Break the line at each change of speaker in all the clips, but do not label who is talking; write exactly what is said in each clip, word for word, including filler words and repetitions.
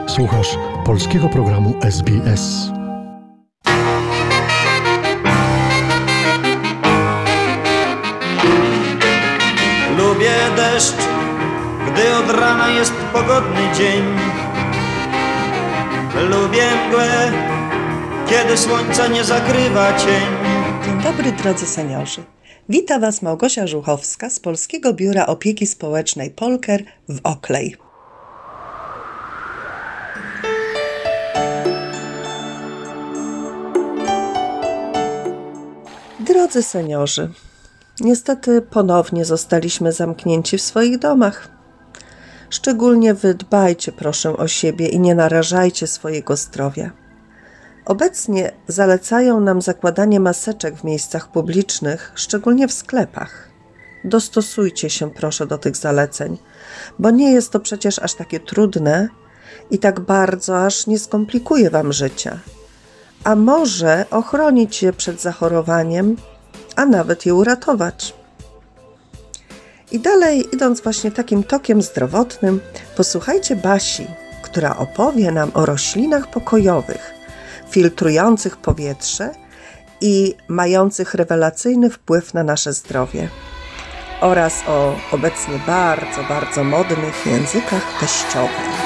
Słuchasz polskiego programu S B S.
Lubię deszcz, gdy od rana jest pogodny dzień. Lubię mgłę, kiedy słońca nie zakrywa cień.
Dzień dobry, drodzy seniorzy. Wita Was Małgosia Żuchowska z Polskiego Biura Opieki Społecznej Polker w Oakley. Drodzy seniorzy, niestety ponownie zostaliśmy zamknięci w swoich domach. Szczególnie wy dbajcie proszę o siebie i nie narażajcie swojego zdrowia. Obecnie zalecają nam zakładanie maseczek w miejscach publicznych, szczególnie w sklepach. Dostosujcie się proszę do tych zaleceń, bo nie jest to przecież aż takie trudne i tak bardzo aż nie skomplikuje Wam życia, a może ochronić je przed zachorowaniem, a nawet je uratować. I dalej, idąc właśnie takim tokiem zdrowotnym, posłuchajcie Basi, która opowie nam o roślinach pokojowych, filtrujących powietrze i mających rewelacyjny wpływ na nasze zdrowie, oraz o obecnie bardzo, bardzo modnych językach teściowych.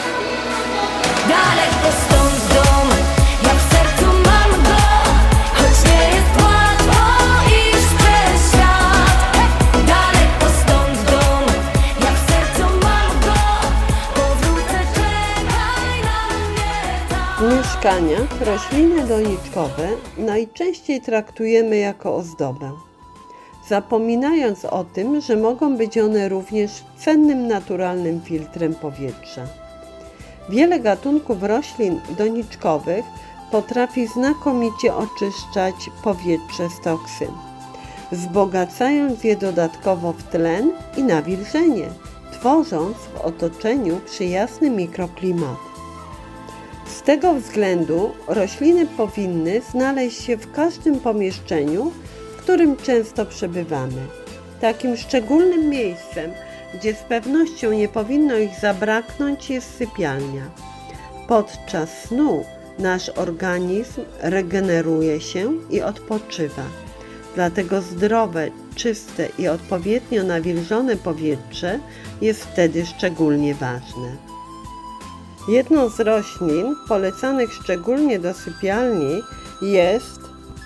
Daleko stąd dom, ja w sercu mam go, choć nie jest łatwo iść przez świat. Daleko stąd dom, ja w sercu mam go, powrócę, czekaj na mnie tam.
Mieszkania, rośliny doniczkowe najczęściej traktujemy jako ozdobę, zapominając o tym, że mogą być one również cennym naturalnym filtrem powietrza. Wiele gatunków roślin doniczkowych potrafi znakomicie oczyszczać powietrze z toksyn, wzbogacając je dodatkowo w tlen i nawilżenie, tworząc w otoczeniu przyjazny mikroklimat. Z tego względu rośliny powinny znaleźć się w każdym pomieszczeniu, w którym często przebywamy. Takim szczególnym miejscem, gdzie z pewnością nie powinno ich zabraknąć, jest sypialnia. Podczas snu nasz organizm regeneruje się i odpoczywa. Dlatego zdrowe, czyste i odpowiednio nawilżone powietrze jest wtedy szczególnie ważne. Jedną z roślin polecanych szczególnie do sypialni jest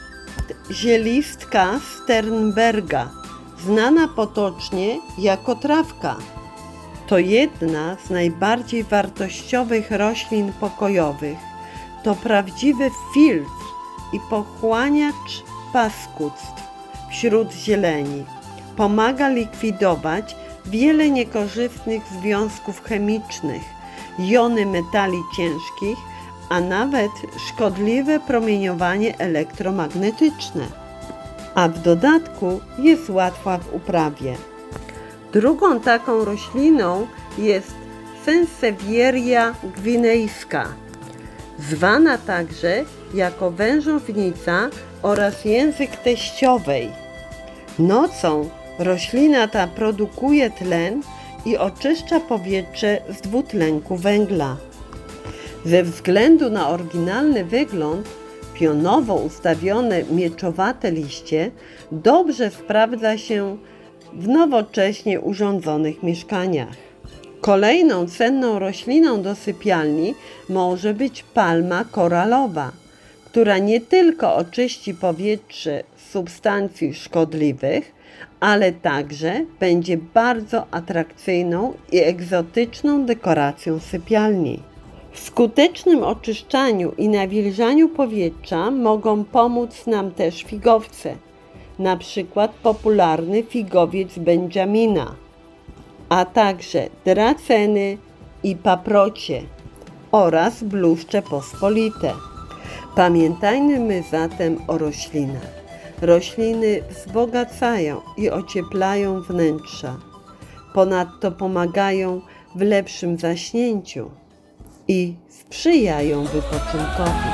zielistka Sternberga, znana potocznie jako trawka. To jedna z najbardziej wartościowych roślin pokojowych. To prawdziwy filtr i pochłaniacz paskudztw wśród zieleni. Pomaga likwidować wiele niekorzystnych związków chemicznych, jony metali ciężkich, a nawet szkodliwe promieniowanie elektromagnetyczne. A w dodatku jest łatwa w uprawie. Drugą taką rośliną jest Sansevieria gwinejska, zwana także jako wężownica oraz język teściowej. Nocą roślina ta produkuje tlen i oczyszcza powietrze z dwutlenku węgla. Ze względu na oryginalny wygląd, pionowo ustawione mieczowate liście dobrze sprawdza się w nowocześnie urządzonych mieszkaniach. Kolejną cenną rośliną do sypialni może być palma koralowa, która nie tylko oczyści powietrze z substancji szkodliwych, ale także będzie bardzo atrakcyjną i egzotyczną dekoracją sypialni. W skutecznym oczyszczaniu i nawilżaniu powietrza mogą pomóc nam też figowce, na przykład popularny figowiec Benjamina, a także draceny i paprocie oraz bluszcze pospolite. Pamiętajmy zatem o roślinach. Rośliny wzbogacają i ocieplają wnętrza. Ponadto pomagają w lepszym zaśnięciu i sprzyjają wypoczynkowi.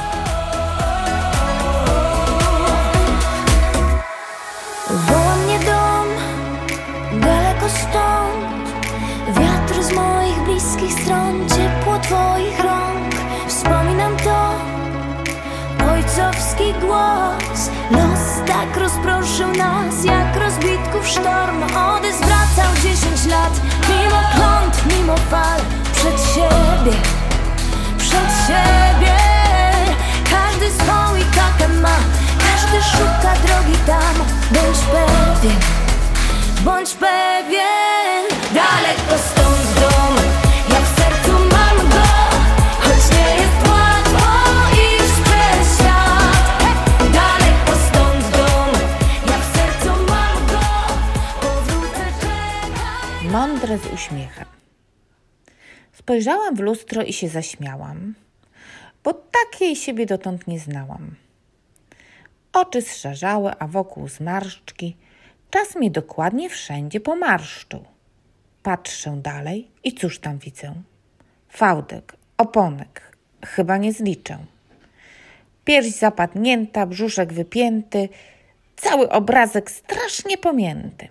Woła mnie dom, daleko stąd, wiatr z moich bliskich stron, ciepło twoich rąk. sztorm, Odys wracał dziesięć lat. Mimo klątw, mimo fal, przed siebie, przed siebie. Każdy swą i takę ma, każdy szuka drogi tam. Bądź pewien, bądź pewien. Daleko stąd dom, ja w sercu mam go, choć nie jest łatwo iść przez świat. Hej! Daleko stąd dom, ja w sercu mam go, powrócę czekaj.
Mądre z uśmiechem. Spojrzałam w lustro i się zaśmiałam, bo takiej siebie dotąd nie znałam. Oczy zszarzały, a wokół zmarszczki. Czas mnie dokładnie wszędzie pomarszczył. Patrzę dalej i cóż tam widzę? Fałdek, oponek, chyba nie zliczę. Pierś zapadnięta, brzuszek wypięty, cały obrazek strasznie pomięty.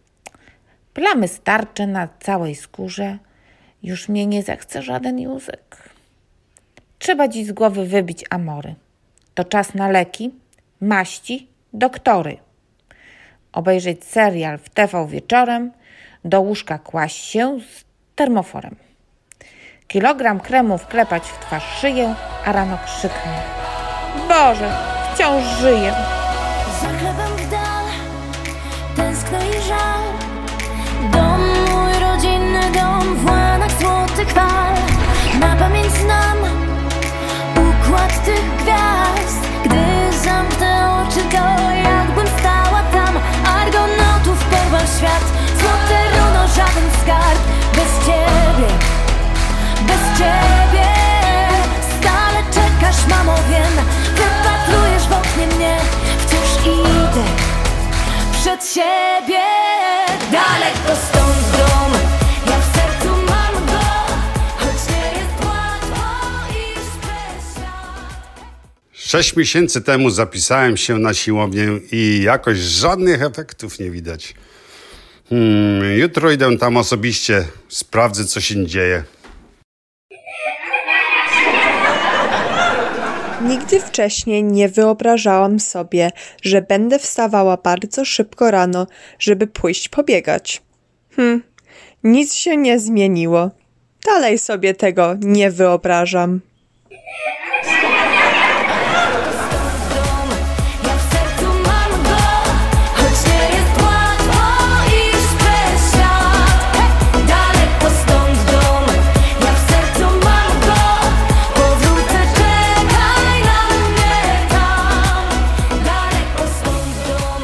Plamy starcze na całej skórze, już mnie nie zechce żaden józek. Trzeba dziś z głowy wybić amory. To czas na leki, maści, doktory. Obejrzeć serial w T V wieczorem, do łóżka kłaść się z termoforem. Kilogram kremu wklepać w twarz szyję, a rano krzyknę: Boże, wciąż żyję.
Za chlebem w dal, tęskno i żal. Dom mój rodzinny dom, w łanach złotych fal. Na pamięć znam układ tych gwiazd. Gdy zamknę oczy, to jakbym stała tam. Argonautów porwał świat, złote runo, żaden skarb. Bez ciebie, bez ciebie stale czekasz, mamo, wiem. Wypatrujesz w oknie mnie, wciąż idę przed siebie. Daleko stąd dom, ja w sercu mam go, choć nie jest łatwo iść przez świat.
Sześć miesięcy temu zapisałem się na siłownię i jakoś żadnych efektów nie widać. Hmm, jutro idę tam osobiście, sprawdzę, co się dzieje.
Nigdy wcześniej nie wyobrażałam sobie, że będę wstawała bardzo szybko rano, żeby pójść pobiegać. Hm, nic się nie zmieniło. Dalej sobie tego nie wyobrażam.
Ja w sercu mam go, choć nie jest łatwo iść przez świat. Hej! Daleko stąd dom, ja w sercu mam go, powrócę, czekaj na mnie tam. Daleko stąd dom.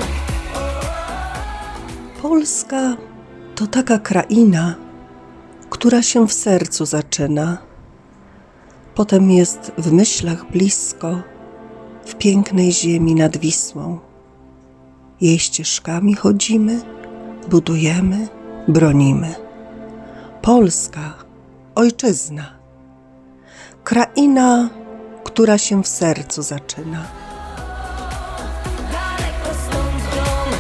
Polska to taka kraina, która się w sercu zaczyna. Potem jest w myślach blisko, w pięknej ziemi nad Wisłą. Jej ścieżkami chodzimy, budujemy, bronimy. Polska, ojczyzna, kraina, która się w sercu zaczyna.
Daleko stąd dom.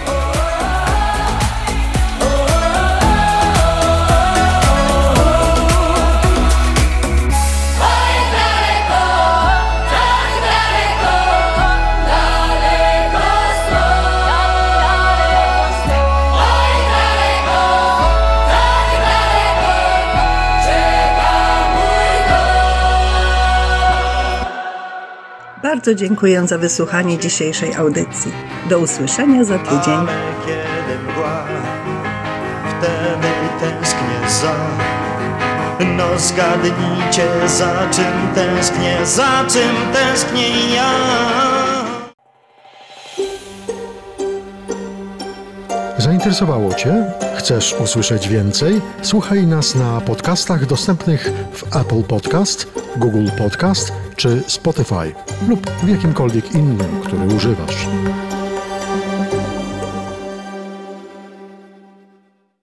Bardzo dziękuję za wysłuchanie dzisiejszej audycji. Do usłyszenia za tydzień.
Ale kiedy mgła, wtedy tęsknię za. No zgadnijcie, za czym tęsknię, za czym tęsknię ja.
Zainteresowało Cię? Chcesz usłyszeć więcej? Słuchaj nas na podcastach dostępnych w Apple Podcast, Google Podcast czy Spotify lub w jakimkolwiek innym, który używasz.